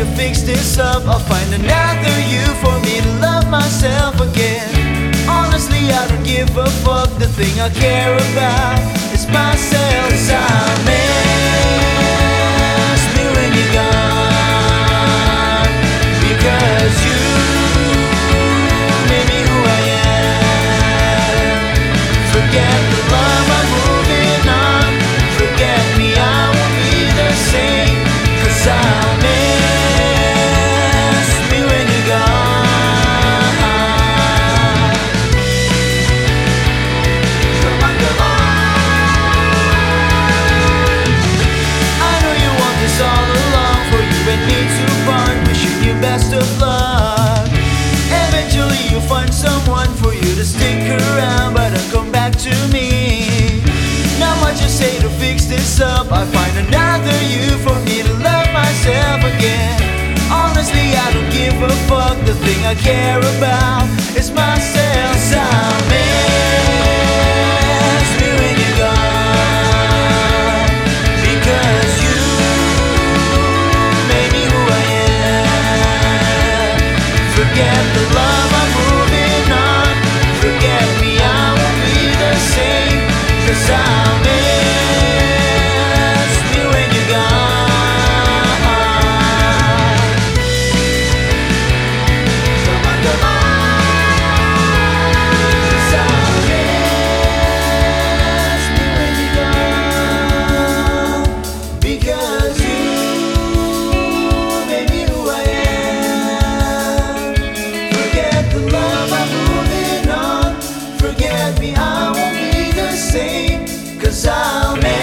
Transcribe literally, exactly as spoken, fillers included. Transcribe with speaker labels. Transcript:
Speaker 1: to fix this up, I'll find another you for me to love myself again. Honestly, I don't give a fuck, the thing I care about is myself. 'Cause I miss me when you're gone, because you made me who I am. Forget the love, I'm moving on. Forget me, I won't be the same. 'Cause I miss me when you're gone. Come on, come on. I know you want this all along, for you and me to bond. Wishing you best of luck. Eventually you'll find someone for you to stick around, but don't come back to me. Not much to say to fix this up, I find another you for me to love myself again. Honestly, I don't give a fuck, the thing I care about is myself. 'Cause I miss me when you're gone, because you made me who I am. Forget the love, I'm moving on. Forget me, I won't be the same. 'Cause I miss me when you're gone. Come on, come on. 'Cause I miss me when you're gone, because you made me who I am. Forget the love, I'm moving on. Forget me, I won't be the same. 'Cause I'll